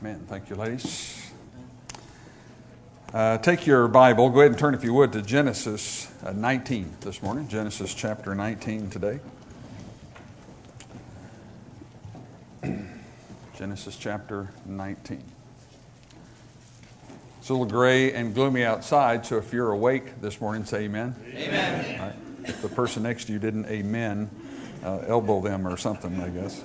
Amen. Thank you, ladies. Take your Bible. Go ahead and turn, if you would, to Genesis 19 this morning. Genesis chapter 19 today. Genesis chapter 19. It's a little gray and gloomy outside, so if you're awake this morning, say amen. Amen. All right. If the person next to you didn't amen, elbow them or something, I guess.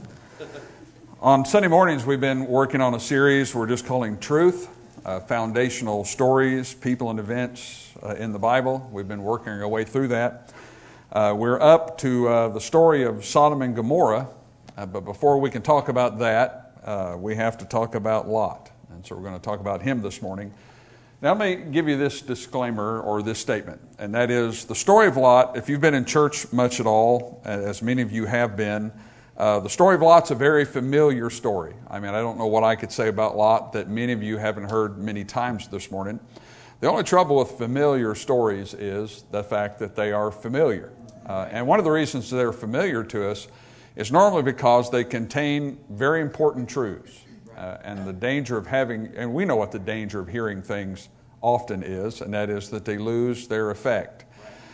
On Sunday mornings, we've been working on a series we're just calling Truth, foundational stories, people and events in the Bible. We've been working our way through that. We're up to the story of Sodom and Gomorrah, but before we can talk about that, we have to talk about Lot. And so we're going to talk about him this morning. Now, let me give you this disclaimer or this statement, and that is the story of Lot. If you've been in church much at all, as many of you have been, the story of Lot's a very familiar story. I mean, I don't know what I could say about Lot that many of you haven't heard many times this morning. The only trouble with familiar stories is the fact that they are familiar. And one of the reasons they're familiar to us is normally because they contain very important truths. And the danger of having, and we know what the danger of hearing things often is, and that is that they lose their effect.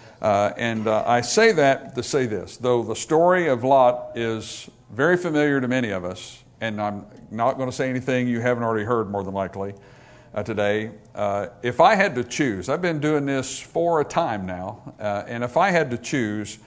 I say that to say this, though the story of Lot is very familiar to many of us, and I'm not going to say anything you haven't already heard more than likely today. If I had to choose, I've been doing this for a time now, and if I had to choose,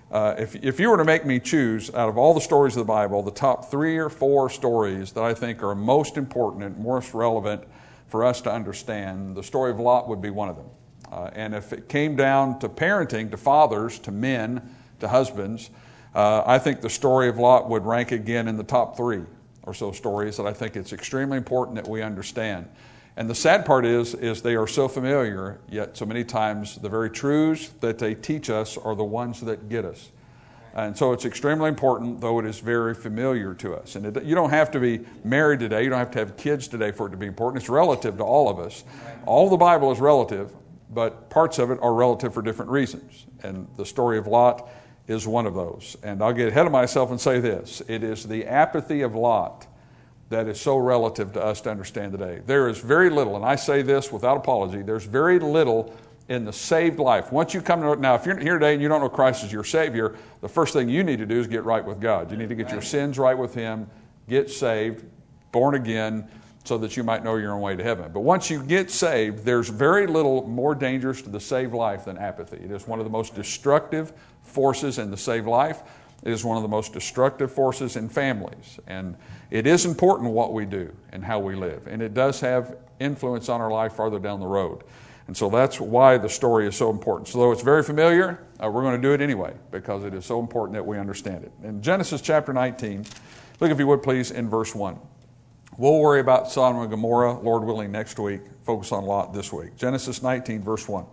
if you were to make me choose out of all the stories of the Bible, the top 3 or 4 stories that I think are most important and most relevant for us to understand, the story of Lot would be one of them. And if it came down to parenting, to fathers, to men, to husbands, I think the story of Lot would rank again in the top 3 or so stories that I think it's extremely important that we understand. And the sad part is they are so familiar, yet so many times the very truths that they teach us are the ones that get us. And so it's extremely important, though it is very familiar to us. And you don't have to be married today. You don't have to have kids today for it to be important. It's relative to all of us. All the Bible is relative, but parts of it are relative for different reasons. And the story of Lot is one of those. And I'll get ahead of myself and say this. It is the apathy of Lot that is so relative to us to understand today. There is very little, and I say this without apology, there's very little in the saved life. Once you come to it, now if you're here today and you don't know Christ as your Savior, the first thing you need to do is get right with God. You need to get your sins right with Him, get saved, born again, so that you might know your own way to heaven. But once you get saved, there's very little more dangerous to the saved life than apathy. It is one of the most destructive forces in the saved life. It is one of the most destructive forces in families. And it is important what we do and how we live. And it does have influence on our life farther down the road. And so that's why the story is so important. So though it's very familiar, we're going to do it anyway because it is so important that we understand it. In Genesis chapter 19, look if you would please in verse 1. We'll worry about Sodom and Gomorrah, Lord willing, next week. Focus on Lot this week. Genesis 19, verse 1.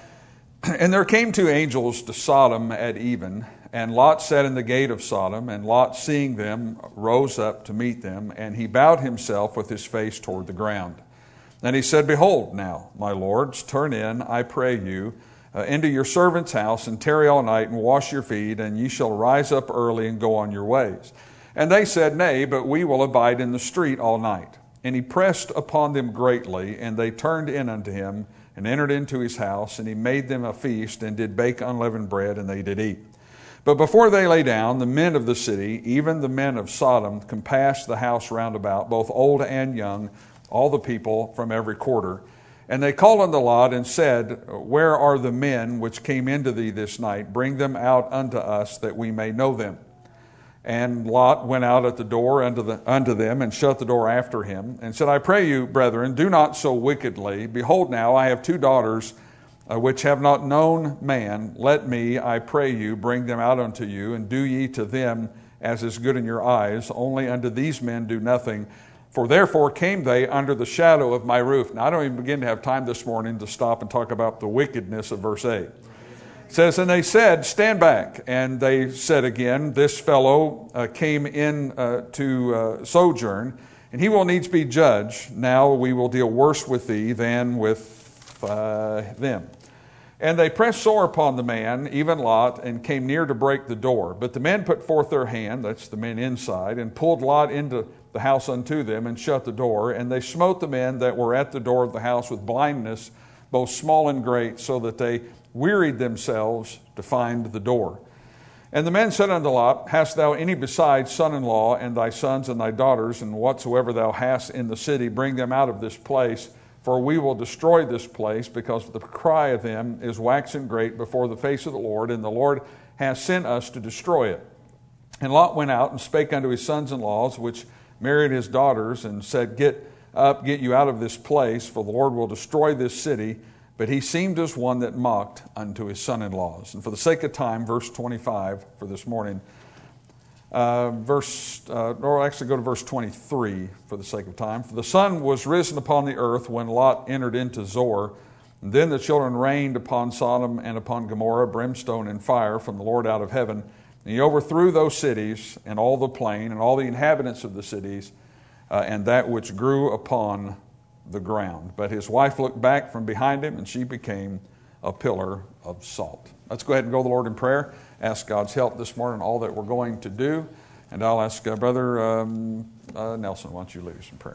And there came 2 angels to Sodom at even, and Lot sat in the gate of Sodom, and Lot, seeing them, rose up to meet them, and he bowed himself with his face toward the ground. And he said, Behold now, my lords, turn in, I pray you, into your servant's house, and tarry all night, and wash your feet, and ye shall rise up early and go on your ways. And they said, Nay, but we will abide in the street all night. And he pressed upon them greatly, and they turned in unto him, and entered into his house, and he made them a feast, and did bake unleavened bread, and they did eat. But before they lay down, the men of the city, even the men of Sodom, compassed the house round about, both old and young, all the people from every quarter. And they called unto Lot, and said, Where are the men which came into thee this night? Bring them out unto us, that we may know them. And Lot went out at the door unto them, and shut the door after him, and said, I pray you, brethren, do not so wickedly. Behold now, I have 2 daughters, which have not known man. Let me, I pray you, bring them out unto you, and do ye to them as is good in your eyes. Only unto these men do nothing. For therefore came they under the shadow of my roof. Now, I don't even begin to have time this morning to stop and talk about the wickedness of verse 8. It says, and they said, Stand back. And they said again, This fellow came in to sojourn, and he will needs be judged. Now we will deal worse with thee than with them. And they pressed sore upon the man, even Lot, and came near to break the door. But the men put forth their hand," that's the men inside, "and pulled Lot into the house unto them, and shut the door. And they smote the men that were at the door of the house with blindness, both small and great, so that they wearied themselves to find the door. And the men said unto Lot, Hast thou any besides son-in-law, and thy sons and thy daughters, and whatsoever thou hast in the city, bring them out of this place, for we will destroy this place, because the cry of them is waxen great before the face of the Lord, and the Lord hath sent us to destroy it. And Lot went out and spake unto his sons-in-law, which married his daughters, and said, Get up, get you out of this place, for the Lord will destroy this city. But he seemed as one that mocked unto his son-in-laws. And for the sake of time, verse 25 for this morning, or actually go to verse 23 for the sake of time. For the sun was risen upon the earth when Lot entered into Zoar. And then the children rained upon Sodom and upon Gomorrah, brimstone and fire from the Lord out of heaven. And he overthrew those cities and all the plain and all the inhabitants of the cities and that which grew upon the ground. But his wife looked back from behind him, and she became a pillar of salt. Let's go ahead and go to the Lord in prayer. Ask God's help this morning in all that we're going to do. And I'll ask Brother Nelson, why don't you lead us in prayer?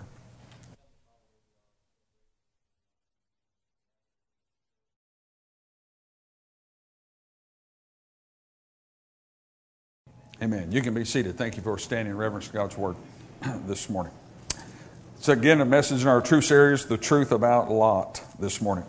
Amen. You can be seated. Thank you for standing in reverence to God's Word this morning. It's again a message in our Truth series, The Truth About Lot, this morning.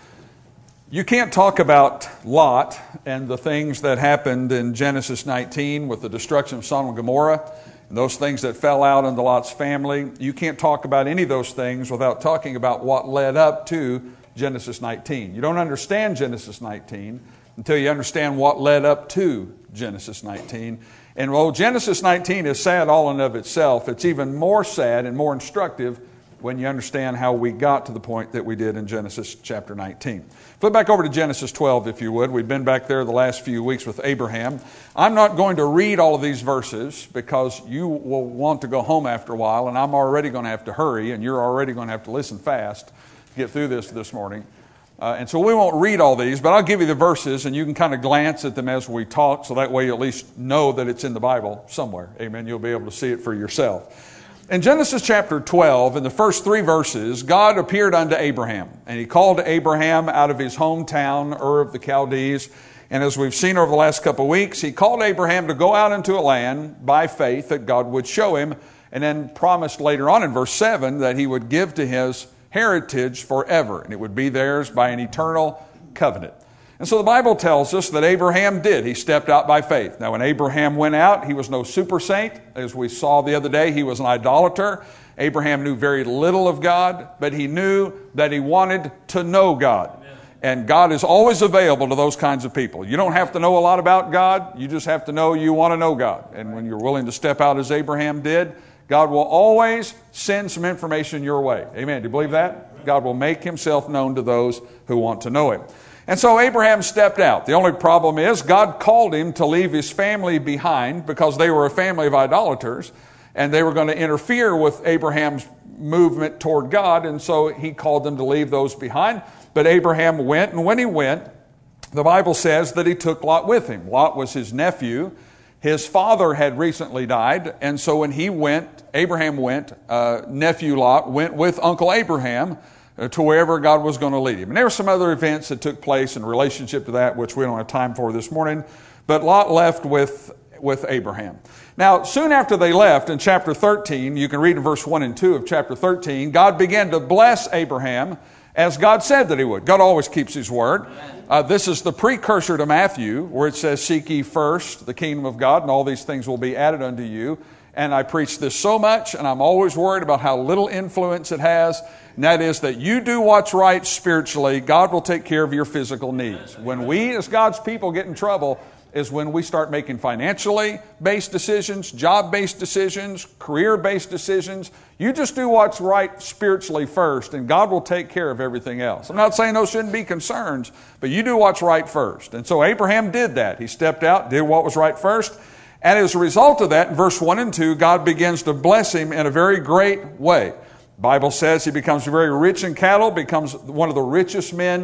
You can't talk about Lot and the things that happened in Genesis 19 with the destruction of Sodom and Gomorrah and those things that fell out into Lot's family. You can't talk about any of those things without talking about what led up to Genesis 19. You don't understand Genesis 19 until you understand what led up to Genesis 19. And while Genesis 19 is sad all in of itself, it's even more sad and more instructive when you understand how we got to the point that we did in Genesis chapter 19. Flip back over to Genesis 12, if you would. We've been back there the last few weeks with Abraham. I'm not going to read all of these verses because you will want to go home after a while, and I'm already going to have to hurry, and you're already going to have to listen fast to get through this morning. And so we won't read all these, but I'll give you the verses, and you can kind of glance at them as we talk, so that way you at least know that it's in the Bible somewhere. Amen. You'll be able to see it for yourself. In Genesis chapter 12, in the first 3 verses, God appeared unto Abraham, and he called Abraham out of his hometown, Ur of the Chaldees. And as we've seen over the last couple of weeks, he called Abraham to go out into a land by faith that God would show him, and then promised later on in verse 7 that he would give to his heritage forever, and it would be theirs by an eternal covenant. And so the Bible tells us that Abraham did. He stepped out by faith. Now, when Abraham went out, he was no super saint. As we saw the other day, he was an idolater. Abraham knew very little of God, but he knew that he wanted to know God. And God is always available to those kinds of people. You don't have to know a lot about God. You just have to know you want to know God. And when you're willing to step out as Abraham did, God will always send some information your way. Amen. Do you believe that? God will make himself known to those who want to know him. And so Abraham stepped out. The only problem is God called him to leave his family behind because they were a family of idolaters and they were going to interfere with Abraham's movement toward God. And so he called them to leave those behind. But Abraham went, and when he went, the Bible says that he took Lot with him. Lot was his nephew. His father had recently died, and so when he went, Abraham went, nephew Lot went with Uncle Abraham to wherever God was going to lead him. And there were some other events that took place in relationship to that, which we don't have time for this morning, but Lot left with Abraham. Now, soon after they left, in chapter 13, you can read in verse 1 and 2 of chapter 13, God began to bless Abraham as God said that he would. God always keeps his word. This is the precursor to Matthew, where it says, Seek ye first the kingdom of God, and all these things will be added unto you. And I preach this so much, and I'm always worried about how little influence it has, and that is that you do what's right spiritually, God will take care of your physical needs. When we as God's people get in trouble is when we start making financially based decisions, job-based decisions, career-based decisions. You just do what's right spiritually first, and God will take care of everything else. I'm not saying those shouldn't be concerns, but you do what's right first. And so Abraham did that. He stepped out, did what was right first, and as a result of that, in verse 1 and 2, God begins to bless him in a very great way. The Bible says he becomes very rich in cattle, becomes one of the richest men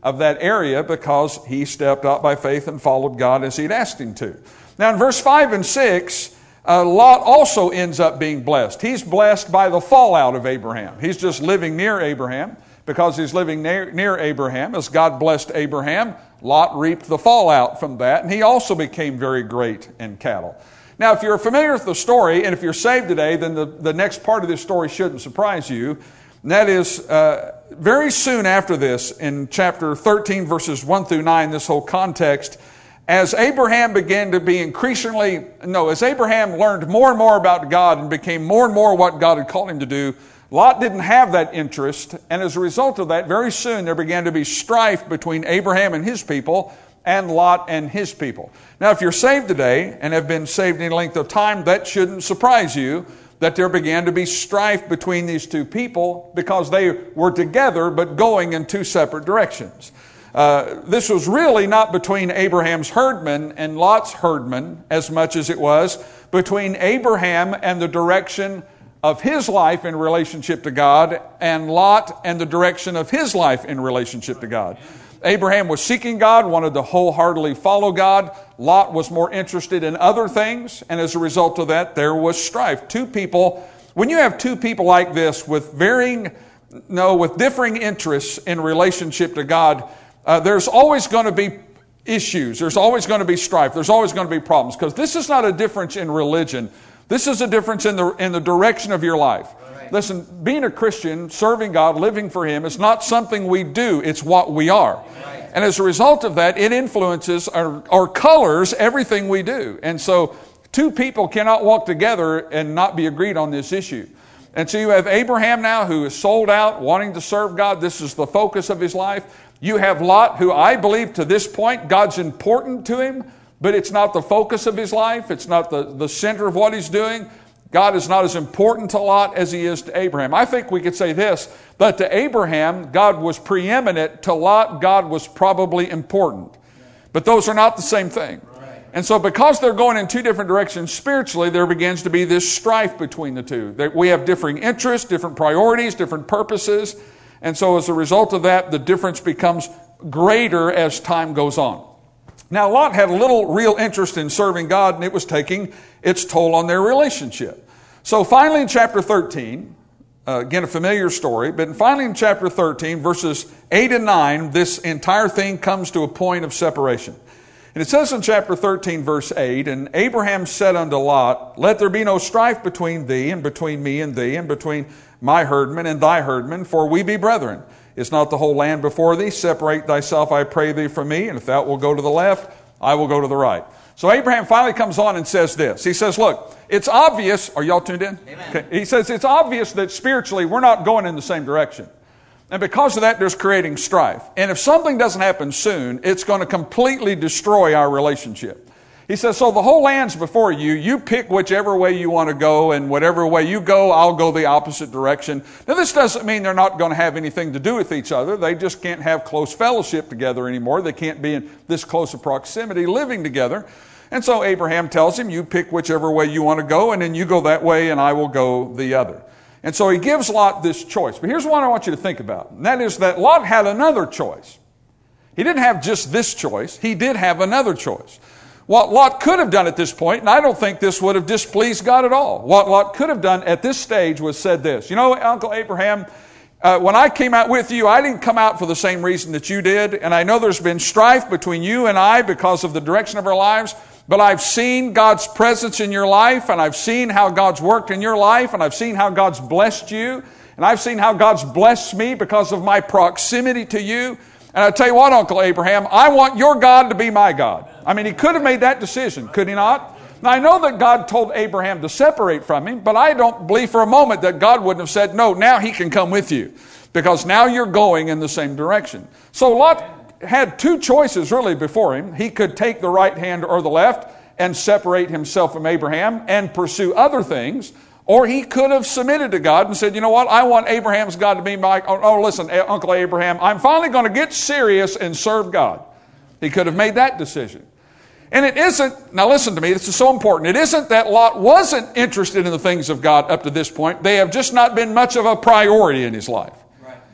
of that area because he stepped out by faith and followed God as he'd asked him to. Now in verse 5 and 6, Lot also ends up being blessed. He's blessed by the fallout of Abraham. He's just living near Abraham. Because he's living near Abraham, as God blessed Abraham, Lot reaped the fallout from that, and he also became very great in cattle. Now, if you're familiar with the story, and if you're saved today, then the next part of this story shouldn't surprise you. And that is, very soon after this, in chapter 13, verses 1 through 9, this whole context, as Abraham began to be as Abraham learned more and more about God and became more and more what God had called him to do, Lot didn't have that interest, and as a result of that, very soon there began to be strife between Abraham and his people and Lot and his people. Now, if you're saved today and have been saved any length of time, that shouldn't surprise you that there began to be strife between these two people because they were together but going in two separate directions. This was really not between Abraham's herdmen and Lot's herdmen as much as it was between Abraham and the direction of his life in relationship to God, and Lot and the direction of his life in relationship to God. Abraham was seeking God, wanted to wholeheartedly follow God. Lot was more interested in other things, and as a result of that, there was strife. Two people, when you have two people like this with differing interests in relationship to God, there's always going to be issues. There's always going to be strife. There's always going to be problems, because this is not a difference in religion. This is a difference in the direction of your life. Right. Listen, being a Christian, serving God, living for Him is not something we do. It's what we are. Right. And as a result of that, it influences or colors everything we do. And so two people cannot walk together and not be agreed on this issue. And so you have Abraham now who is sold out, wanting to serve God. This is the focus of his life. You have Lot, who I believe to this point, God's important to him, but it's not the focus of his life. It's not the center of what he's doing. God is not as important to Lot as he is to Abraham. I think we could say this, that to Abraham, God was preeminent. To Lot, God was probably important. But those are not the same thing. And so because they're going in two different directions spiritually, there begins to be this strife between the two. We have differing interests, different priorities, different purposes. And so as a result of that, the difference becomes greater as time goes on. Now, Lot had a little real interest in serving God, and it was taking its toll on their relationship. So finally in chapter 13, again a familiar story, but finally in chapter 13, verses 8 and 9, this entire thing comes to a point of separation. And it says in chapter 13, verse 8, "And Abraham said unto Lot, Let there be no strife between thee, and between me and thee, and between my herdmen and thy herdmen, for we be brethren. Is not the whole land before thee? Separate thyself, I pray thee, from me, and if thou wilt go to the left, I will go to the right." So Abraham finally comes on and says this. He says, look, it's obvious. Are y'all tuned in? Amen. Okay. He says it's obvious that spiritually we're not going in the same direction. And because of that, there's creating strife. And if something doesn't happen soon, it's going to completely destroy our relationship. He says, so the whole land's before you. You pick whichever way you want to go, and whatever way you go, I'll go the opposite direction. Now, this doesn't mean they're not going to have anything to do with each other. They just can't have close fellowship together anymore. They can't be in this close of proximity living together. And so Abraham tells him, you pick whichever way you want to go, and then you go that way, and I will go the other. And so he gives Lot this choice. But here's what I want you to think about, and that is that Lot had another choice. He didn't have just this choice. He did have another choice. What Lot could have done at this point, and I don't think this would have displeased God at all. What Lot could have done at this stage was said this, you know, Uncle Abraham, when I came out with you, I didn't come out for the same reason that you did. And I know there's been strife between you and I because of the direction of our lives. But I've seen God's presence in your life, and I've seen how God's worked in your life, and I've seen how God's blessed you, and I've seen how God's blessed me because of my proximity to you. And I tell you what, Uncle Abraham, I want your God to be my God. I mean, he could have made that decision, could he not? Now, I know that God told Abraham to separate from him, but I don't believe for a moment that God wouldn't have said, no, now he can come with you, because now you're going in the same direction. So Lot had two choices really before him. He could take the right hand or the left and separate himself from Abraham and pursue other things, or he could have submitted to God and said, you know what, I want Abraham's God to be my... Oh, listen, Uncle Abraham, I'm finally going to get serious and serve God. He could have made that decision. And it isn't, now listen to me, this is so important. It isn't that Lot wasn't interested in the things of God up to this point. They have just not been much of a priority in his life. Right.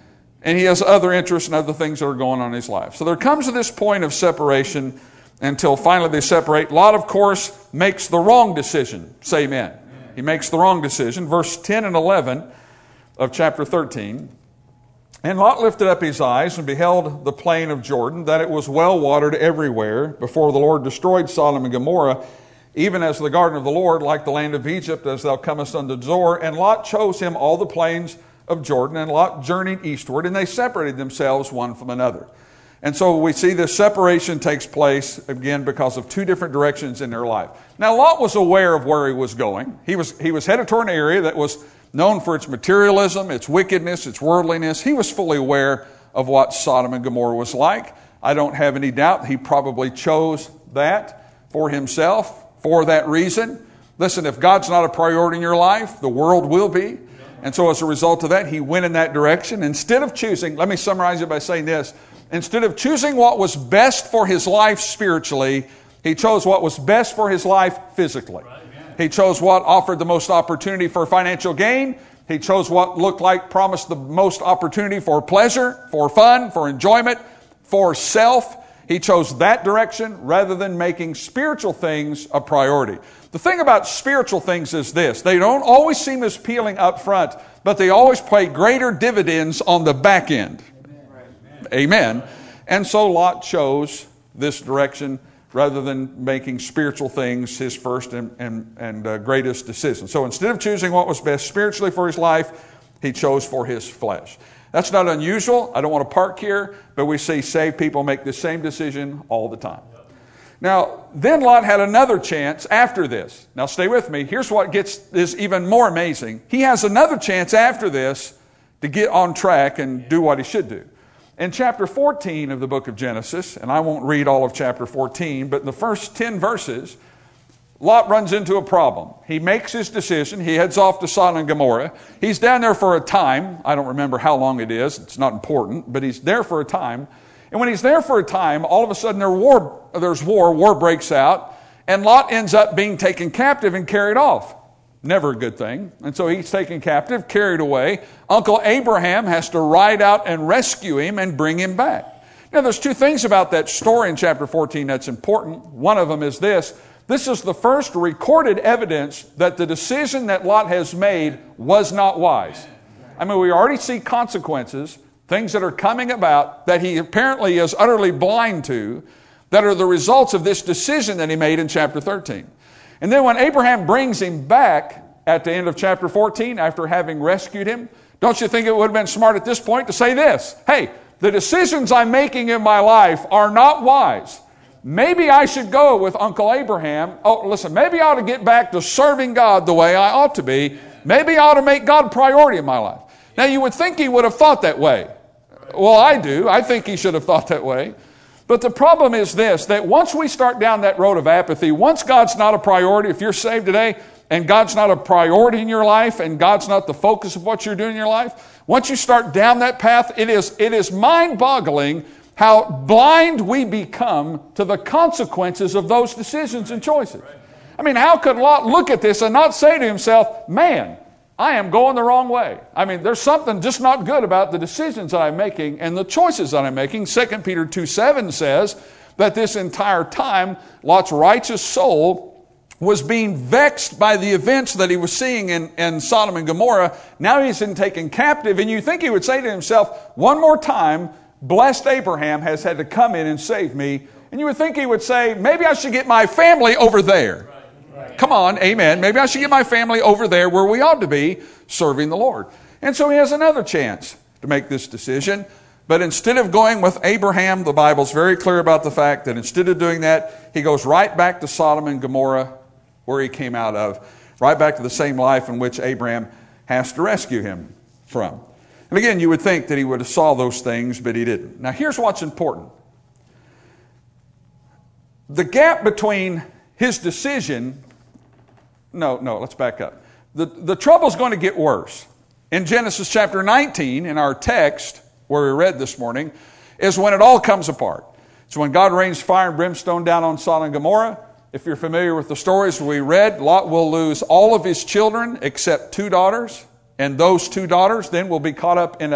And he has other interests and other things that are going on in his life. So there comes to this point of separation until finally they separate. Lot, of course, makes the wrong decision. Say amen. He makes the wrong decision. Verse 10 and 11 of chapter 13. And Lot lifted up his eyes and beheld the plain of Jordan, that it was well watered everywhere, before the Lord destroyed Sodom and Gomorrah, even as the garden of the Lord, like the land of Egypt, as thou comest unto Zoar. And Lot chose him all the plains of Jordan, and Lot journeyed eastward, and they separated themselves one from another. And so we see this separation takes place, again, because of two different directions in their life. Now, Lot was aware of where he was going. He was headed toward an area that was known for its materialism, its wickedness, its worldliness. He was fully aware of what Sodom and Gomorrah was like. I don't have any doubt he probably chose that for himself for that reason. Listen, if God's not a priority in your life, the world will be. And so as a result of that, he went in that direction. Instead of choosing, let me summarize it by saying this, instead of choosing what was best for his life spiritually, he chose what was best for his life physically. He chose what offered the most opportunity for financial gain. He chose what looked like promised the most opportunity for pleasure, for fun, for enjoyment, for self. He chose that direction rather than making spiritual things a priority. The thing about spiritual things is this. They don't always seem as appealing up front, but they always pay greater dividends on the back end. Amen. And so Lot chose this direction rather than making spiritual things his first and greatest decision. So instead of choosing what was best spiritually for his life, he chose for his flesh. That's not unusual. I don't want to park here, but we see saved people make the same decision all the time. Now, then Lot had another chance after this. Now stay with me. Here's what gets this even more amazing. He has another chance after this to get on track and do what he should do. In chapter 14 of the book of Genesis, and I won't read all of chapter 14, but in the first 10 verses, Lot runs into a problem. He makes his decision. He heads off to Sodom and Gomorrah. He's down there for a time. I don't remember how long it is. It's not important, but he's there for a time. And when he's there for a time, all of a sudden there's war breaks out, and Lot ends up being taken captive and carried off. Never a good thing. And so he's taken captive, carried away. Uncle Abraham has to ride out and rescue him and bring him back. Now, there's two things about that story in chapter 14 that's important. One of them is this. This is the first recorded evidence that the decision that Lot has made was not wise. I mean, we already see consequences, things that are coming about that he apparently is utterly blind to, that are the results of this decision that he made in chapter 13. And then when Abraham brings him back at the end of chapter 14, after having rescued him, don't you think it would have been smart at this point to say this? Hey, the decisions I'm making in my life are not wise. Maybe I should go with Uncle Abraham. Oh, listen, maybe I ought to get back to serving God the way I ought to be. Maybe I ought to make God a priority in my life. Now, you would think he would have thought that way. Well, I do. I think he should have thought that way. But the problem is this, that once we start down that road of apathy, once God's not a priority, if you're saved today and God's not a priority in your life and God's not the focus of what you're doing in your life, once you start down that path, it is mind-boggling how blind we become to the consequences of those decisions and choices. I mean, how could Lot look at this and not say to himself, man, I am going the wrong way. I mean, there's something just not good about the decisions that I'm making and the choices that I'm making. 2 Peter 2:7 says that this entire time, Lot's righteous soul was being vexed by the events that he was seeing in Sodom and Gomorrah. Now he's been taken captive, and you think he would say to himself, one more time, blessed Abraham has had to come in and save me. And you would think he would say, maybe I should get my family over there. Come on, amen. Maybe I should get my family over there where we ought to be serving the Lord. And so he has another chance to make this decision. But instead of going with Abraham, the Bible's very clear about the fact that instead of doing that, he goes right back to Sodom and Gomorrah, where he came out of, right back to the same life in which Abraham has to rescue him from. And again, you would think that he would have saw those things, but he didn't. Now, here's what's important. The gap between his decision... No, let's back up. The trouble's going to get worse. In Genesis chapter 19, in our text, where we read this morning, is when it all comes apart. It's when God rains fire and brimstone down on Sodom and Gomorrah. If you're familiar with the stories we read, Lot will lose all of his children except 2 daughters. And those 2 daughters then will be caught up in a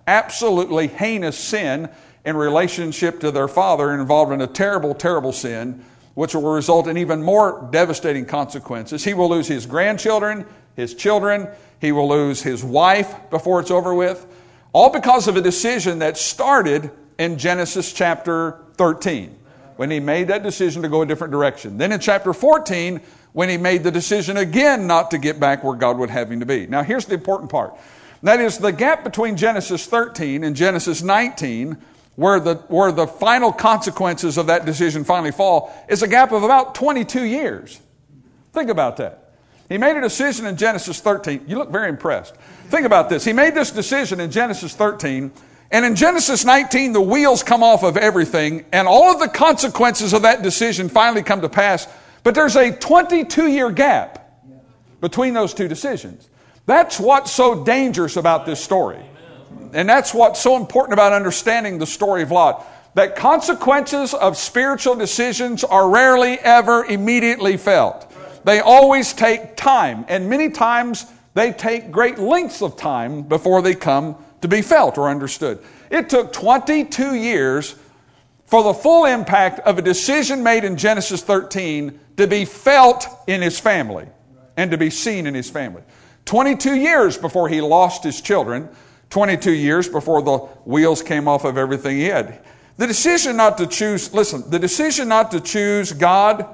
absolutely heinous sin in relationship to their father, and involved in a terrible, terrible sin, which will result in even more devastating consequences. He will lose his grandchildren, his children. He will lose his wife before it's over with. All because of a decision that started in Genesis chapter 13, when he made that decision to go a different direction. Then in chapter 14, when he made the decision again not to get back where God would have him to be. Now here's the important part. That is the gap between Genesis 13 and Genesis 19, where the final consequences of that decision finally fall, is a gap of about 22 years. Think about that. He made a decision in Genesis 13. You look very impressed. Think about this. He made this decision in Genesis 13, and in Genesis 19, the wheels come off of everything, and all of the consequences of that decision finally come to pass. But there's a 22-year gap between those two decisions. That's what's so dangerous about this story. And that's what's so important about understanding the story of Lot. That consequences of spiritual decisions are rarely ever immediately felt. They always take time. And many times they take great lengths of time before they come to be felt or understood. It took 22 years for the full impact of a decision made in Genesis 13 to be felt in his family and to be seen in his family. 22 years before he lost his children. 22 years before the wheels came off of everything he had. The decision not to choose, listen, the decision not to choose God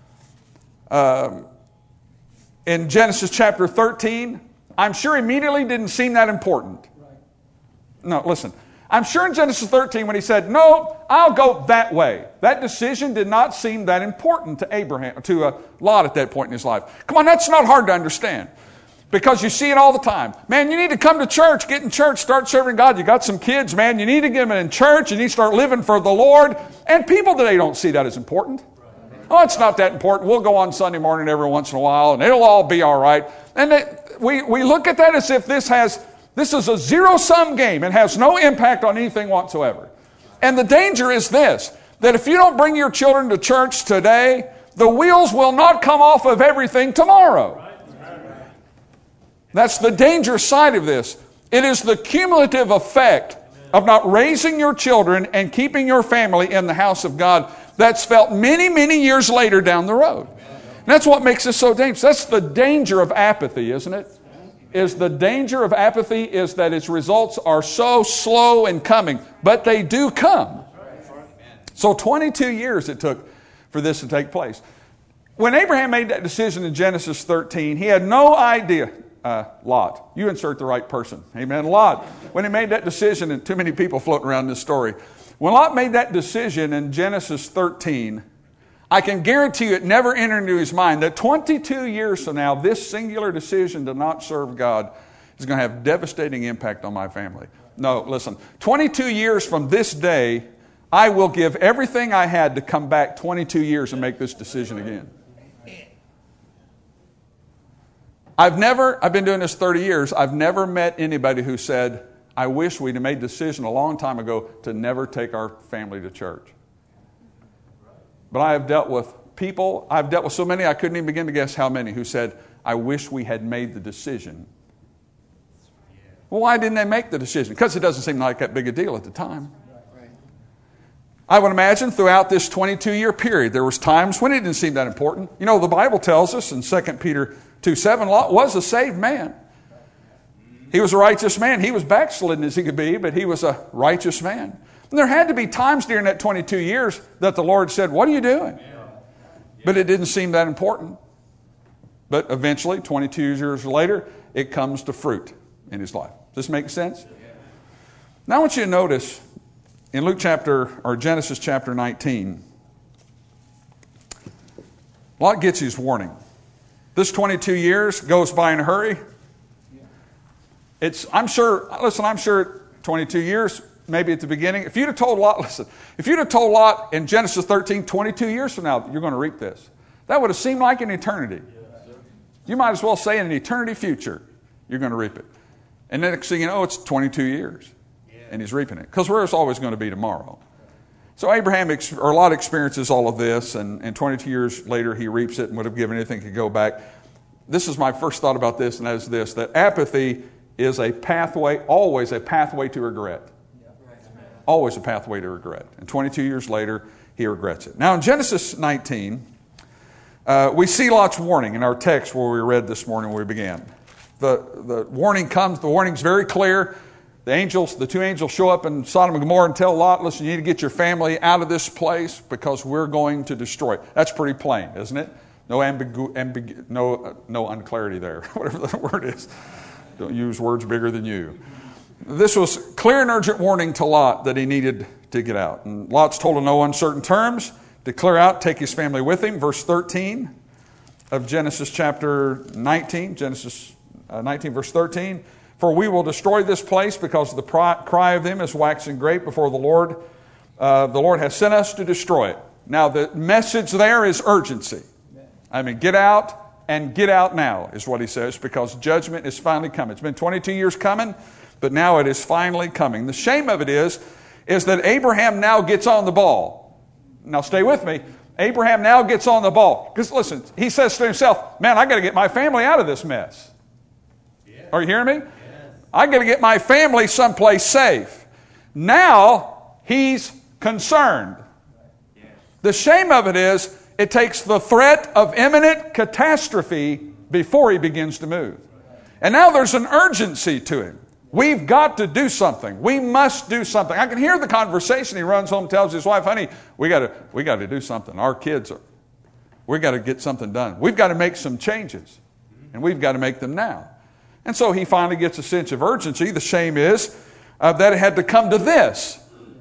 in Genesis chapter 13, I'm sure immediately didn't seem that important. No, listen. I'm sure in Genesis 13 when he said, no, I'll go that way. That decision did not seem that important to Lot at that point in his life. Come on, that's not hard to understand. Because you see it all the time. Man, you need to come to church, get in church, start serving God. You got some kids, man, you need to get them in church, you need to start living for the Lord. And people today don't see that as important. Oh, it's not that important. We'll go on Sunday morning every once in a while, and it'll all be all right. And we look at that as if this is a zero-sum game and has no impact on anything whatsoever. And the danger is this, that if you don't bring your children to church today, the wheels will not come off of everything tomorrow. That's the dangerous side of this. It is the cumulative effect of not raising your children and keeping your family in the house of God that's felt many, many years later down the road. And that's what makes this so dangerous. That's the danger of apathy, isn't it? The danger of apathy is that its results are so slow in coming, but they do come. So 22 years it took for this to take place. When Abraham made that decision in Genesis 13, he had no idea. Lot. You insert the right person. Amen. Lot. When he made that decision, and too many people floating around this story. When Lot made that decision in Genesis 13, I can guarantee you it never entered into his mind that 22 years from now, this singular decision to not serve God is going to have devastating impact on my family. No, listen. 22 years from this day, I will give everything I had to come back 22 years and make this decision again. I've been doing this 30 years, I've never met anybody who said, I wish we'd have made a decision a long time ago to never take our family to church. But I have dealt with people, I've dealt with so many I couldn't even begin to guess how many who said, I wish we had made the decision. Well, why didn't they make the decision? Because it doesn't seem like that big a deal at the time. I would imagine throughout this 22-year period, there was times when it didn't seem that important. You know, the Bible tells us in 2 Peter 2:7, Lot was a saved man. He was a righteous man. He was backslidden as he could be, but he was a righteous man. And there had to be times during that 22 years that the Lord said, what are you doing? But it didn't seem that important. But eventually, 22 years later, it comes to fruit in his life. Does this make sense? Now I want you to notice in Genesis chapter 19, Lot gets his warning. This 22 years goes by in a hurry. I'm sure 22 years, maybe at the beginning. If you'd have told Lot in Genesis 13, 22 years from now, you're going to reap this. That would have seemed like an eternity. You might as well say in an eternity future, you're going to reap it. And then next thing you know, it's 22 years. And he's reaping it. Because where's always going to be tomorrow? So Lot experiences all of this, and 22 years later he reaps it and would have given anything to go back. This is my first thought about this, and that is this, that apathy is a pathway, always a pathway to regret. Always a pathway to regret. And 22 years later, he regrets it. Now in Genesis 19, we see Lot's warning in our text where we read this morning when we began. The warning comes, the warning's very clear. The two angels show up in Sodom and Gomorrah and tell Lot, listen, you need to get your family out of this place because we're going to destroy it. That's pretty plain, isn't it? No unclarity there, whatever the word is. Don't use words bigger than you. This was clear and urgent warning to Lot that he needed to get out. And Lot's told in no uncertain terms to clear out, take his family with him. Verse 13 of Genesis chapter 19, Genesis 19 verse 13. For we will destroy this place because the cry of them is waxing great before the Lord. The Lord has sent us to destroy it. Now the message there is urgency. I mean, get out and get out now is what he says, because judgment is finally coming. It's been 22 years coming, but now it is finally coming. The shame of it is that Abraham now gets on the ball. Now stay with me. Abraham now gets on the ball. Because listen, he says to himself, man, I got to get my family out of this mess. Yeah. Are you hearing me? I got to get my family someplace safe. Now he's concerned. The shame of it is it takes the threat of imminent catastrophe before he begins to move. And now there's an urgency to him. We've got to do something. We must do something. I can hear the conversation. He runs home, tells his wife, honey, we got to do something. Our kids we got to get something done. We've got to make some changes. And we've got to make them now. And so he finally gets a sense of urgency. The shame is that it had to come to this.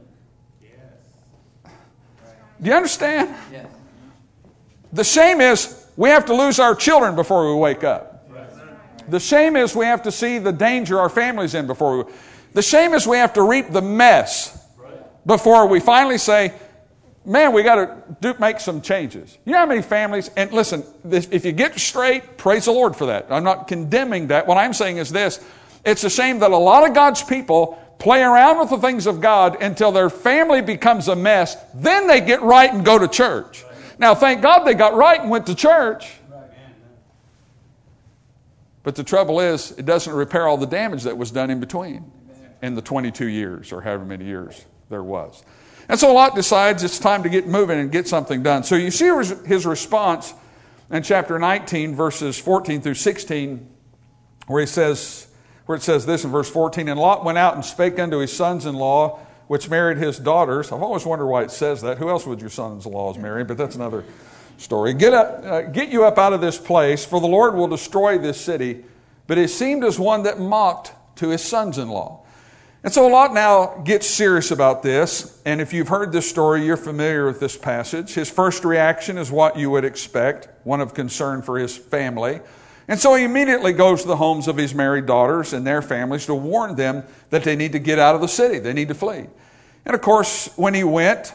Do you understand? Yes. The shame is we have to lose our children before we wake up. The shame is we have to see the danger our family's in before we... The shame is we have to reap the mess before we finally say, man, we got to make some changes. You know how many families, and listen, if you get straight, praise the Lord for that. I'm not condemning that. What I'm saying is this. It's a shame that a lot of God's people play around with the things of God until their family becomes a mess. Then they get right and go to church. Now, thank God they got right and went to church. But the trouble is, it doesn't repair all the damage that was done in between in the 22 years or however many years there was. And so Lot decides it's time to get moving and get something done. So you see his response in chapter 19, verses 14 through 16, where it says this in verse 14, and Lot went out and spake unto his sons-in-law, which married his daughters. I've always wondered why it says that. Who else would your sons-in-laws marry? But that's another story. Get you up out of this place, for the Lord will destroy this city. But it seemed as one that mocked to his sons-in-law. And so Lot now gets serious about this. And if you've heard this story, you're familiar with this passage. His first reaction is what you would expect, one of concern for his family. And so he immediately goes to the homes of his married daughters and their families to warn them that they need to get out of the city. They need to flee. And of course, when he went,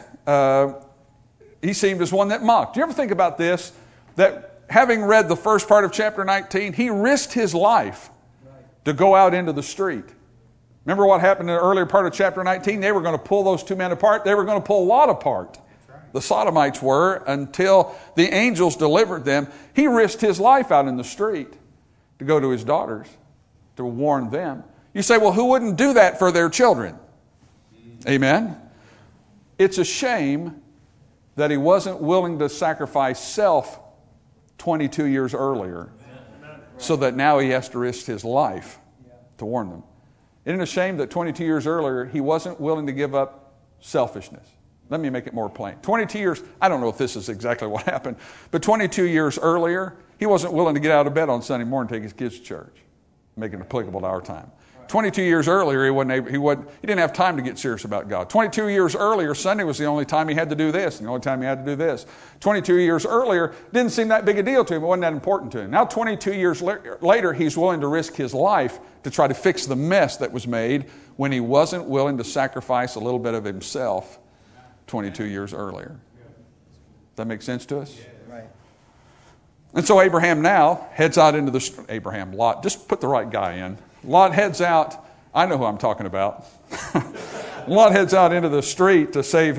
he seemed as one that mocked. Do you ever think about this? That having read the first part of chapter 19, he risked his life to go out into the street. Remember what happened in the earlier part of chapter 19? They were going to pull those two men apart. They were going to pull Lot apart. The Sodomites were, until the angels delivered them. He risked his life out in the street to go to his daughters, to warn them. You say, well, who wouldn't do that for their children? Amen? It's a shame that he wasn't willing to sacrifice self 22 years earlier, so that now he has to risk his life to warn them. Isn't it a shame that 22 years earlier he wasn't willing to give up selfishness? Let me make it more plain. 22 years, I don't know if this is exactly what happened, but 22 years earlier, he wasn't willing to get out of bed on Sunday morning and take his kids to church, make it applicable to our time. 22 years earlier, he didn't have time to get serious about God. 22 years earlier, Sunday was the only time he had to do this, and the only time he had to do this. 22 years earlier, didn't seem that big a deal to him. It wasn't that important to him. Now, 22 years later, he's willing to risk his life to try to fix the mess that was made when he wasn't willing to sacrifice a little bit of himself 22 years earlier. Does that make sense to us? Right. And so Abraham now heads out into Lot, just put the right guy in. Lot heads out, I know who I'm talking about. Lot heads out into the street to save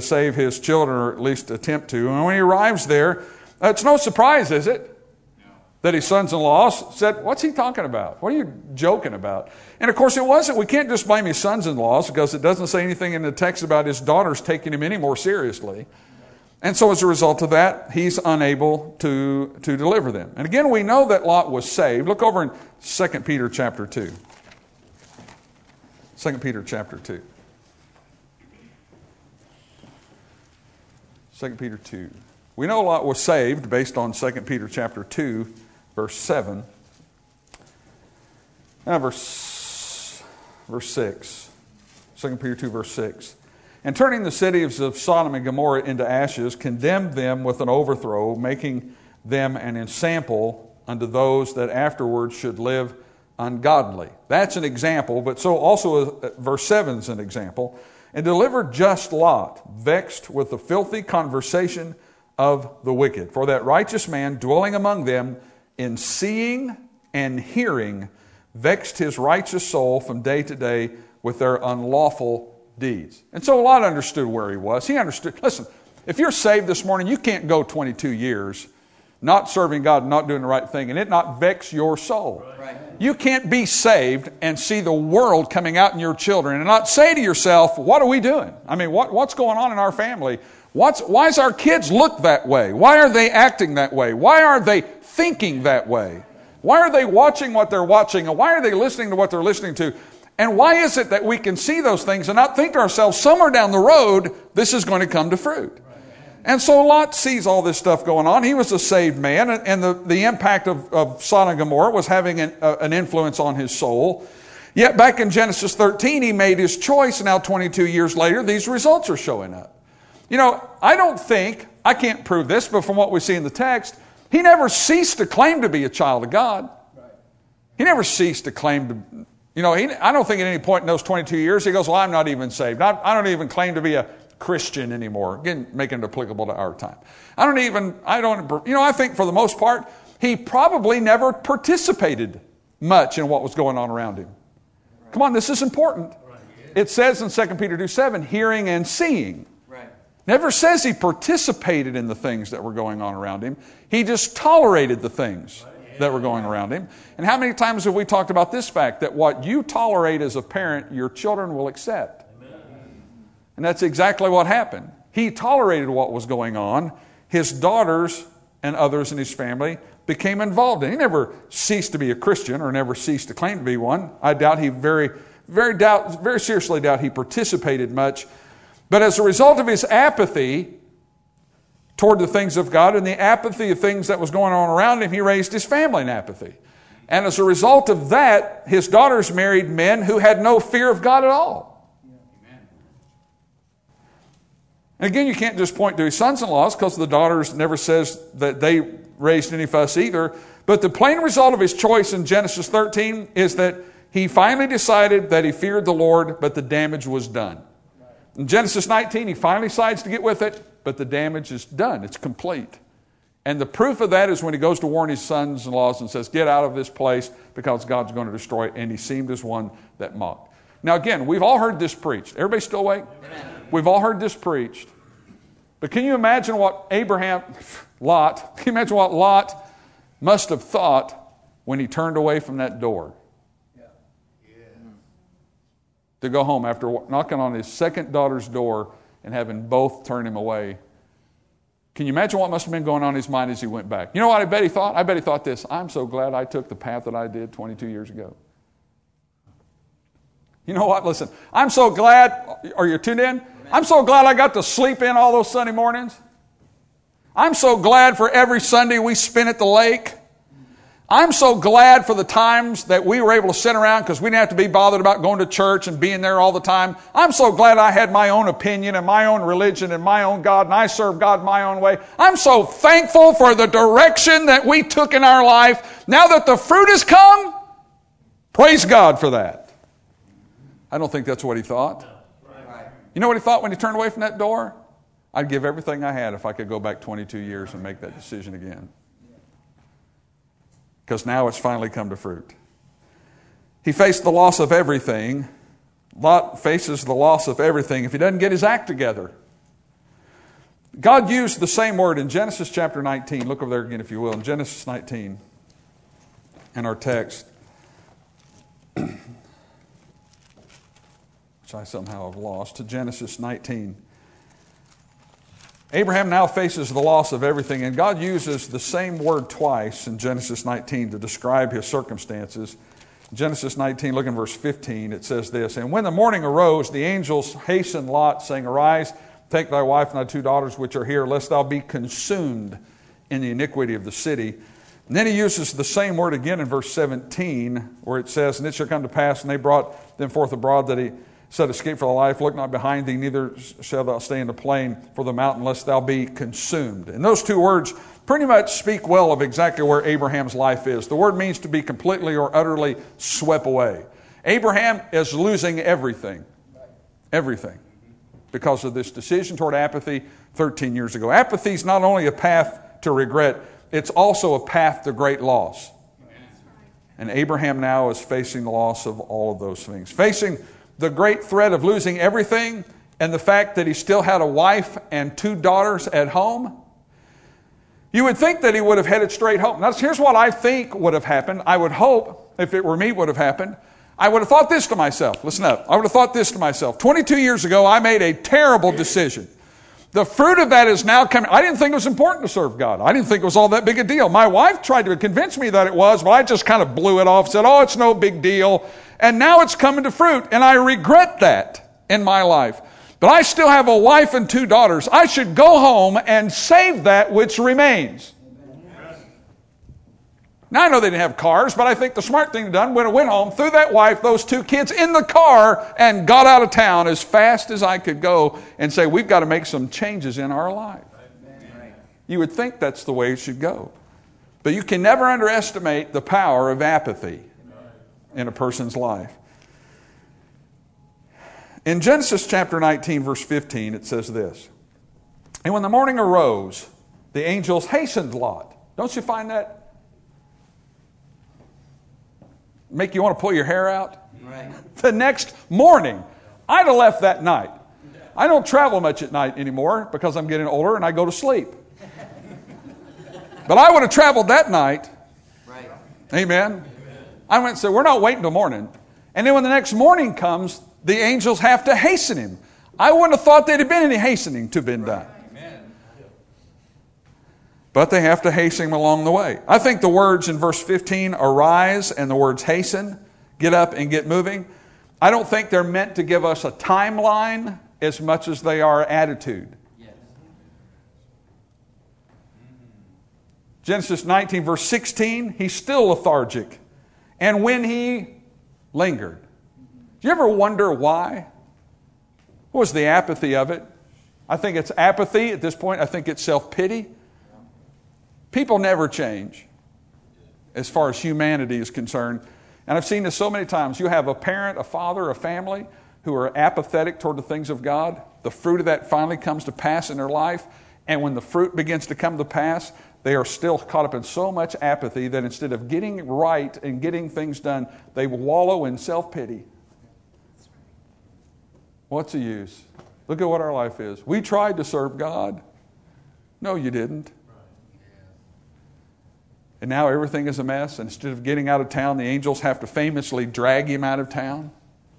his children, or at least attempt to. And when he arrives there, it's no surprise, is it? that his sons-in-law said, what's he talking about? What are you joking about? And of course it wasn't. We can't just blame his sons-in-laws because it doesn't say anything in the text about his daughters taking him any more seriously. And so as a result of that, he's unable to deliver them. And again, we know that Lot was saved. Look over in 2 Peter chapter 2. 2 Peter chapter 2. 2 Peter 2. We know Lot was saved based on 2 Peter chapter 2, verse 7. Now verse 6. 2 Peter 2, verse 6. And turning the cities of Sodom and Gomorrah into ashes, condemned them with an overthrow, making them an ensample unto those that afterwards should live ungodly. That's an example, but so also verse 7 is an example. And delivered just Lot, vexed with the filthy conversation of the wicked. For that righteous man dwelling among them, in seeing and hearing, vexed his righteous soul from day to day with their unlawful deeds. And so Lot understood where he was. He understood. Listen, if you're saved this morning, you can't go 22 years not serving God and not doing the right thing and it not vex your soul. Right. You can't be saved and see the world coming out in your children and not say to yourself, what are we doing? I mean, what's going on in our family? Why does our kids look that way? Why are they acting that way? Why are they thinking that way? Why are they watching what they're watching? And why are they listening to what they're listening to? And why is it that we can see those things and not think to ourselves, somewhere down the road, this is going to come to fruit? And so Lot sees all this stuff going on. He was a saved man, and the impact of Sodom and Gomorrah was having an influence on his soul. Yet back in Genesis 13, he made his choice, and now 22 years later, these results are showing up. You know, I can't prove this, but from what we see in the text, he never ceased to claim to be a child of God. He never ceased to claim to, I don't think at any point in those 22 years, he goes, well, I'm not even saved. I don't even claim to be a Christian anymore. Again, making it applicable to our time. I think for the most part, he probably never participated much in what was going on around him. Come on, this is important. It says in 2 Peter 2:7, hearing and seeing. Never says he participated in the things that were going on around him. He just tolerated the things that were going around him. And how many times have we talked about this fact, that what you tolerate as a parent, your children will accept? And that's exactly what happened. He tolerated what was going on. His daughters and others in his family became involved in it. He never ceased to be a Christian or never ceased to claim to be one. I doubt he very seriously doubt he participated much. But as a result of his apathy toward the things of God and the apathy of things that was going on around him, he raised his family in apathy. And as a result of that, his daughters married men who had no fear of God at all. And again, you can't just point to his sons-in-laws because the daughters never says that they raised any fuss either. But the plain result of his choice in Genesis 13 is that he finally decided that he feared the Lord, but the damage was done. In Genesis 19, he finally decides to get with it, but the damage is done. It's complete. And the proof of that is when he goes to warn his sons-in-laws and says, get out of this place because God's going to destroy it. And he seemed as one that mocked. Now again, we've all heard this preached. Everybody still awake? Amen. We've all heard this preached. But can you imagine what Lot must have thought when he turned away from that door? To go home after knocking on his second daughter's door and having both turn him away. Can you imagine what must have been going on in his mind as he went back? You know what I bet he thought? I bet he thought this, I'm so glad I took the path that I did 22 years ago. You know what? Listen, I'm so glad, are you tuned in? I'm so glad I got to sleep in all those Sunday mornings. I'm so glad for every Sunday we spent at the lake. I'm so glad for the times that we were able to sit around because we didn't have to be bothered about going to church and being there all the time. I'm so glad I had my own opinion and my own religion and my own God, and I served God my own way. I'm so thankful for the direction that we took in our life. Now that the fruit has come, praise God for that. I don't think that's what he thought. You know what he thought when he turned away from that door? I'd give everything I had if I could go back 22 years and make that decision again. Because now it's finally come to fruit. He faced the loss of everything. Lot faces the loss of everything if he doesn't get his act together. God used the same word in Genesis chapter 19. Look over there again if you will. In Genesis 19. in our text, which I somehow have lost, to Genesis 19. Abraham now faces the loss of everything, and God uses the same word twice in Genesis 19 to describe his circumstances. Genesis 19, look in verse 15, it says this, "And when the morning arose, the angels hastened Lot, saying, Arise, take thy wife and thy 2 daughters which are here, lest thou be consumed in the iniquity of the city." And then he uses the same word again in verse 17, where it says, "And it shall come to pass, and they brought them forth abroad, that he said, Escape for thy life, look not behind thee, neither shalt thou stay in the plain for the mountain, lest thou be consumed." And those 2 words pretty much speak well of exactly where Abraham's life is. The word means to be completely or utterly swept away. Abraham is losing everything. Everything. Because of this decision toward apathy 13 years ago. Apathy is not only a path to regret, it's also a path to great loss. And Abraham now is facing the loss of all of those things. Facing the great threat of losing everything and the fact that he still had a wife and 2 daughters at home. You would think that he would have headed straight home. Now, here's what I think would have happened. I would hope, if it were me, would have happened. I would have thought this to myself. Listen up. I would have thought this to myself. 22 years ago, I made a terrible decision. The fruit of that is now coming. I didn't think it was important to serve God. I didn't think it was all that big a deal. My wife tried to convince me that it was, but I just kind of blew it off, said, oh, it's no big deal. And now it's coming to fruit, and I regret that in my life. But I still have a wife and 2 daughters. I should go home and save that which remains. Now, I know they didn't have cars, but I think the smart thing done when I went home, threw that wife, those 2 kids in the car, and got out of town as fast as I could go and say, we've got to make some changes in our life. You would think that's the way it should go. But you can never underestimate the power of apathy in a person's life. In Genesis chapter 19, verse 15, it says this, "And when the morning arose, the angels hastened Lot." Don't you find that make you want to pull your hair out? Right. The next morning. I'd have left that night. I don't travel much at night anymore because I'm getting older and I go to sleep. But I would have traveled that night. Right. Amen. I went and said, we're not waiting till morning. And then when the next morning comes, the angels have to hasten him. I wouldn't have thought there'd have been any hastening to have been done. Amen. But they have to hasten him along the way. I think the words in verse 15, arise, and the words hasten, get up and get moving, I don't think they're meant to give us a timeline as much as they are attitude. Yes. Genesis 19, verse 16, he's still lethargic. And when he lingered. Do you ever wonder why? What was the apathy of it? I think it's apathy at this point. I think it's self-pity. People never change as far as humanity is concerned. And I've seen this so many times. You have a parent, a father, a family who are apathetic toward the things of God. The fruit of that finally comes to pass in their life. And when the fruit begins to come to pass, they are still caught up in so much apathy that instead of getting right and getting things done, they wallow in self-pity. What's the use? Look at what our life is. We tried to serve God. No, you didn't. And now everything is a mess. And instead of getting out of town, the angels have to famously drag him out of town.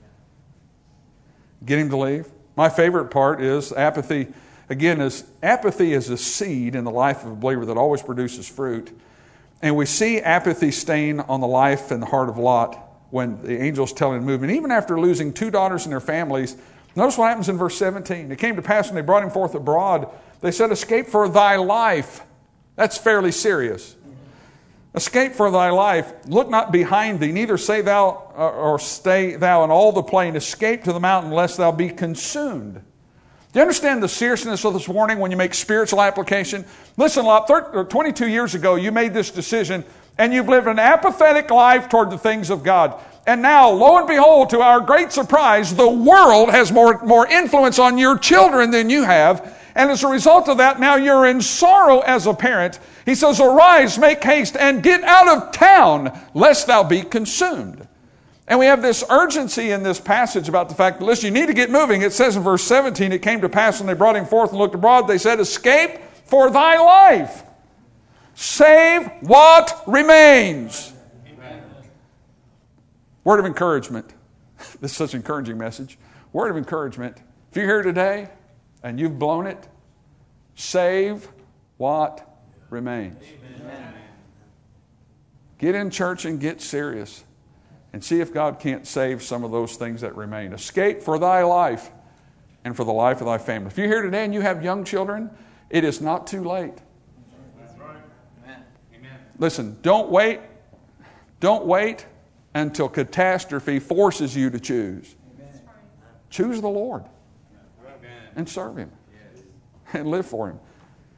Get him to leave. My favorite part is apathy. Again, apathy is a seed in the life of a believer that always produces fruit. And we see apathy stain on the life and the heart of Lot when the angels tell him to move. And even after losing 2 daughters and their families, notice what happens in verse 17. It came to pass when they brought him forth abroad, they said, escape for thy life. That's fairly serious. Escape for thy life. Look not behind thee, neither say thou or stay thou in all the plain. Escape to the mountain, lest thou be consumed. Do you understand the seriousness of this warning when you make spiritual application? Listen, Lot, 22 years ago, you made this decision, and you've lived an apathetic life toward the things of God. And now, lo and behold, to our great surprise, the world has more influence on your children than you have. And as a result of that, now you're in sorrow as a parent. He says, arise, make haste, and get out of town, lest thou be consumed. And we have this urgency in this passage about the fact that, listen, you need to get moving. It says in verse 17, it came to pass when they brought him forth and looked abroad, they said, escape for thy life. Save what remains. Word of encouragement. This is such an encouraging message. Word of encouragement. If you're here today and you've blown it, save what remains. Amen. Get in church and get serious and see if God can't save some of those things that remain. Escape for thy life and for the life of thy family. If you're here today and you have young children, it is not too late. That's right. Amen. Listen, don't wait. Don't wait until catastrophe forces you to choose. Amen. Choose the Lord Amen. and serve Him Yes. and live for Him.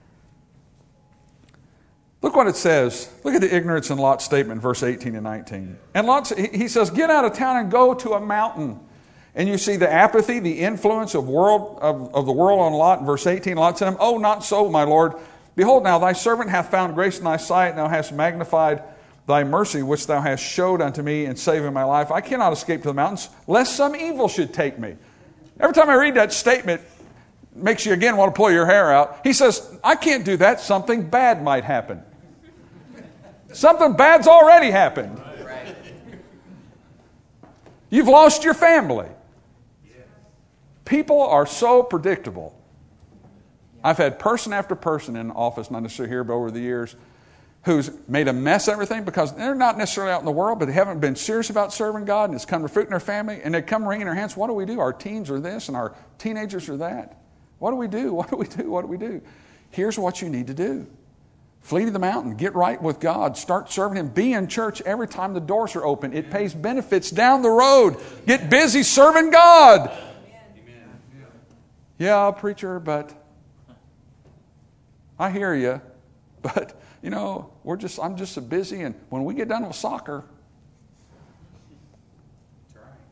Look what it says. Look at the ignorance in Lot's statement, verse 18 and 19. And Lot, he says, get out of town and go to a mountain. And you see the apathy, the influence of the world on Lot in verse 18. Lot said to him, oh, not so, my Lord. Behold, now thy servant hath found grace in thy sight, and thou hast magnified thy mercy, which thou hast showed unto me in saving my life. I cannot escape to the mountains, lest some evil should take me. Every time I read that statement, it makes you again want to pull your hair out. He says, I can't do that. Something bad might happen. Something bad's already happened. You've lost your family. People are so predictable. I've had person after person in the office, not necessarily here, but over the years, who's made a mess of everything because they're not necessarily out in the world, but they haven't been serious about serving God, and it's come to fruit in their family, and they come wringing their hands. What do we do? Our teens are this, and our teenagers are that. What do we do? What do we do? What do we do? Here's what you need to do. Flee to the mountain. Get right with God. Start serving Him. Be in church every time the doors are open. It pays benefits down the road. Get busy serving God. Amen. Yeah, preacher, but I hear you. But, I'm just so busy. And when we get done with soccer, That's right.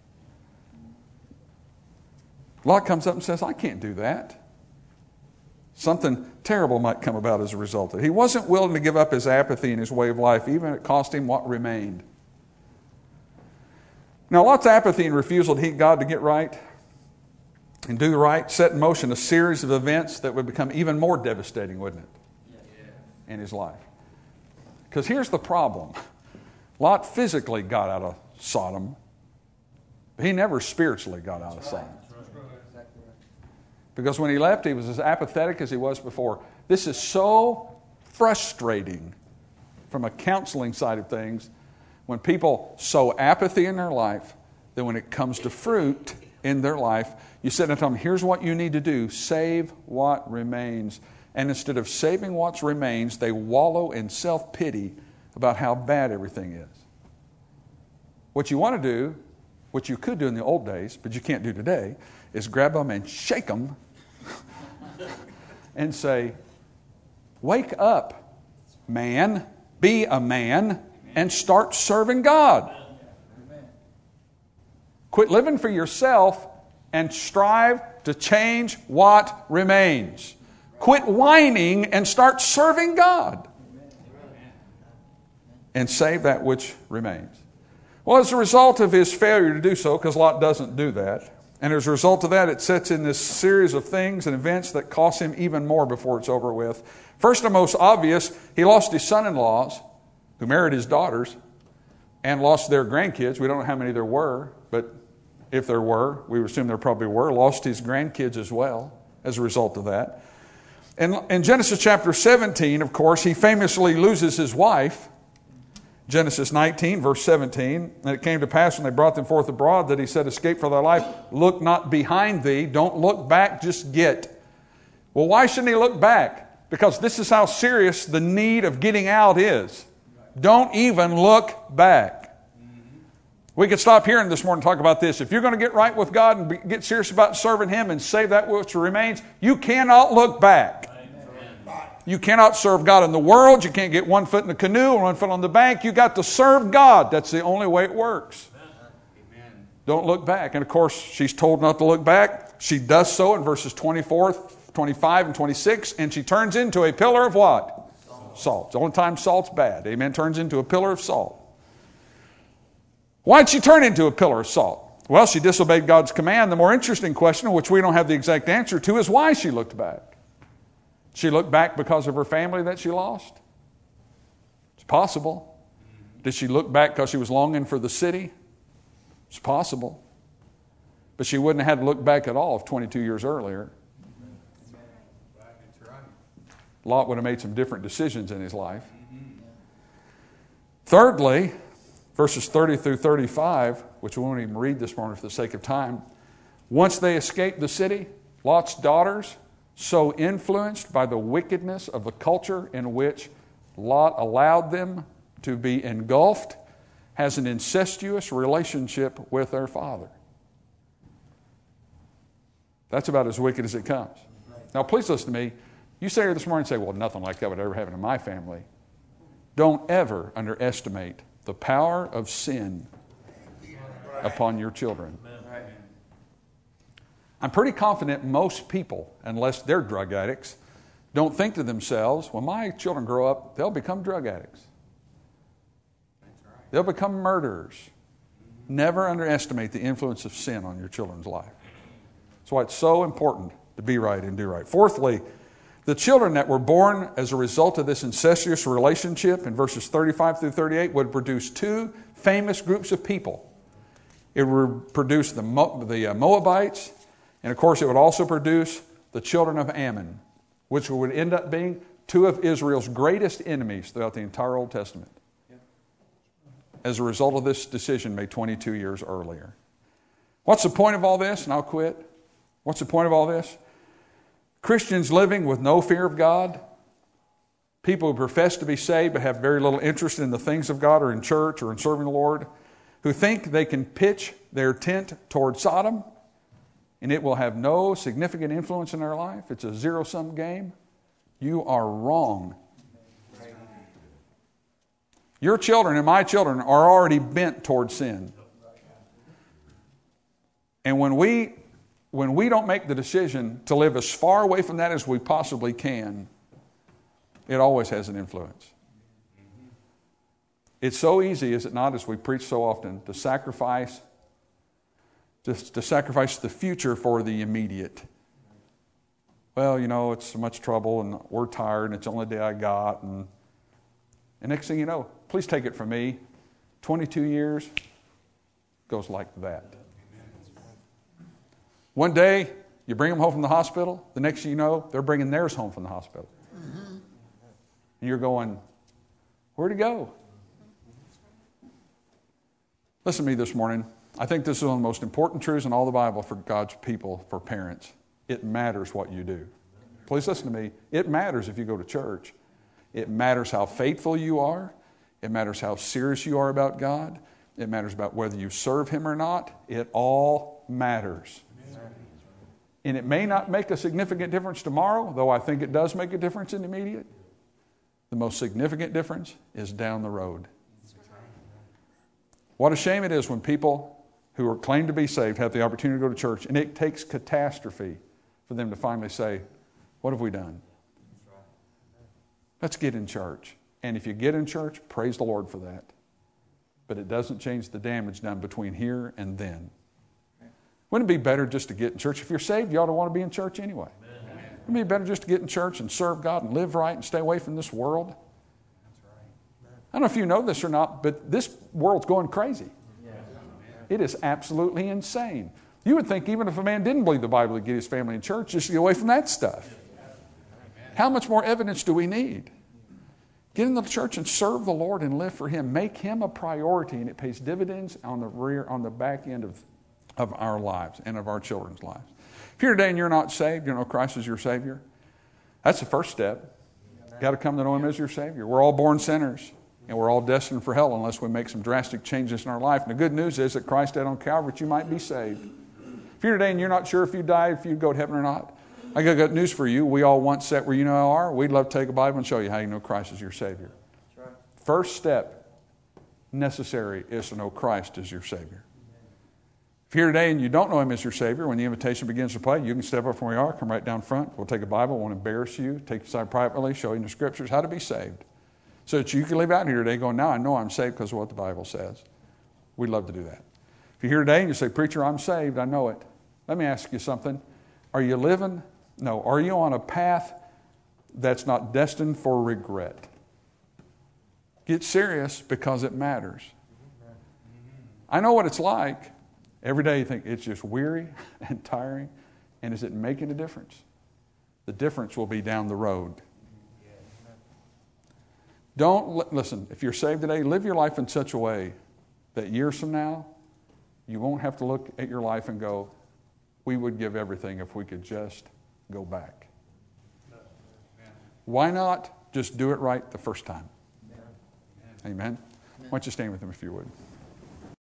Lot comes up and says, I can't do that. Something terrible might come about as a result of it. He wasn't willing to give up his apathy and his way of life, even if it cost him what remained. Now, Lot's apathy and refusal to heed God to get right and do right set in motion a series of events that would become even more devastating, wouldn't it, in his life? Because here's the problem. Lot physically got out of Sodom, but he never spiritually got out of Sodom. Because when he left, he was as apathetic as he was before. This is so frustrating from a counseling side of things when people sow apathy in their life that when it comes to fruit in their life, you sit and tell them, here's what you need to do. Save what remains. And instead of saving what remains, they wallow in self-pity about how bad everything is. What you want to do, what you could do in the old days, but you can't do today, is grab them and shake them and say, wake up, man, be a man, and start serving God. Quit living for yourself and strive to change what remains. Quit whining and start serving God. And save that which remains. Well, as a result of his failure to do so, because Lot doesn't do that, and as a result of that, it sets in this series of things and events that cost him even more before it's over with. First and most obvious, he lost his son-in-laws, who married his daughters, and lost their grandkids. We don't know how many there were, but if there were, we would assume there probably were. Lost his grandkids as well as a result of that. And in Genesis chapter 17, of course, he famously loses his wife. Genesis 19, verse 17, and it came to pass when they brought them forth abroad that he said, escape for thy life, look not behind thee, don't look back, just get. Well, why shouldn't he look back? Because this is how serious the need of getting out is. Don't even look back. We could stop here this morning and talk about this. If you're going to get right with God and get serious about serving Him and save that which remains, you cannot look back. You cannot serve God in the world. You can't get one foot in the canoe and one foot on the bank. You got to serve God. That's the only way it works. Amen. Don't look back. And of course, she's told not to look back. She does so in verses 24, 25, and 26. And she turns into a pillar of what? Salt. The only time salt's bad. Amen. Turns into a pillar of salt. Why did she turn into a pillar of salt? Well, she disobeyed God's command. The more interesting question, which we don't have the exact answer to, is why she looked back. She looked back because of her family that she lost? It's possible. Did she look back because she was longing for the city? It's possible. But she wouldn't have had to look back at all if 22 years earlier. That's right. Lot would have made some different decisions in his life. Thirdly, verses 30 through 35, which we won't even read this morning for the sake of time. Once they escaped the city, Lot's daughters, so influenced by the wickedness of the culture in which Lot allowed them to be engulfed, has an incestuous relationship with their father. That's about as wicked as it comes. Now, please listen to me. You say here this morning and say, well, nothing like that would ever happen in my family. Don't ever underestimate the power of sin upon your children. I'm pretty confident most people, unless they're drug addicts, don't think to themselves, when my children grow up, they'll become drug addicts. They'll become murderers. Never underestimate the influence of sin on your children's life. That's why it's so important to be right and do right. Fourthly, the children that were born as a result of this incestuous relationship in verses 35 through 38 would produce two famous groups of people. It would produce the Moabites, and of course it would also produce the children of Ammon, which would end up being two of Israel's greatest enemies throughout the entire Old Testament, as a result of this decision made 22 years earlier. What's the point of all this? And I'll quit. What's the point of all this? Christians living with no fear of God, people who profess to be saved but have very little interest in the things of God or in church or in serving the Lord, who think they can pitch their tent toward Sodom and it will have no significant influence in their life. It's a zero-sum game. You are wrong. Your children and my children are already bent toward sin. And when we don't make the decision to live as far away from that as we possibly can, it always has an influence. It's so easy, is it not, as we preach so often, to sacrifice the future for the immediate. Well, it's so much trouble and we're tired and it's the only day I got. And next thing you know, please take it from me, 22 years goes like that. One day, you bring them home from the hospital. The next thing you know, they're bringing theirs home from the hospital. And you're going, where'd it go? Listen to me this morning. I think this is one of the most important truths in all the Bible for God's people, for parents. It matters what you do. Please listen to me. It matters if you go to church. It matters how faithful you are. It matters how serious you are about God. It matters about whether you serve Him or not. It all matters. And it may not make a significant difference tomorrow, though I think it does make a difference in the immediate. The most significant difference is down the road. What a shame it is when people who are claimed to be saved have the opportunity to go to church, and it takes catastrophe for them to finally say, what have we done? Let's get in church. And if you get in church, praise the Lord for that. But it doesn't change the damage done between here and then. Wouldn't it be better just to get in church? If you're saved, you ought to want to be in church anyway. Wouldn't it be better just to get in church and serve God and live right and stay away from this world? I don't know if you know this or not, but this world's going crazy. It is absolutely insane. You would think even if a man didn't believe the Bible, he'd get his family in church just to get away from that stuff. How much more evidence do we need? Get in the church and serve the Lord and live for Him. Make Him a priority, and it pays dividends on the back end of our lives and of our children's lives. If you're here today and you're not saved, you know Christ is your Savior, that's the first step. You've got to come to know Him as your Savior. We're all born sinners, and we're all destined for hell unless we make some drastic changes in our life. And the good news is that Christ died on Calvary that you might be saved. If you're here today and you're not sure if you died, if you'd go to heaven or not, I got good news for you. We all once sat where you now are. We'd love to take a Bible and show you how you know Christ is your Savior. That's right. First step necessary is to know Christ as your Savior. If you're here today and you don't know Him as your Savior, when the invitation begins to play, you can step up from where you are, come right down front. We'll take a Bible, won't embarrass you, take you aside privately, show you in the Scriptures how to be saved. So that you can leave out here today going, now I know I'm saved because of what the Bible says. We'd love to do that. If you're here today and you say, preacher, I'm saved, I know it. Let me ask you something. Are you on a path that's not destined for regret? Get serious because it matters. I know what it's like Every day you think it's just weary and tiring, and is it making a difference? The difference will be down the road. Listen, if you're saved today, live your life in such a way that years from now, you won't have to look at your life and go, we would give everything if we could just go back. Why not just do it right the first time? Amen. Why don't you stand with him if you would?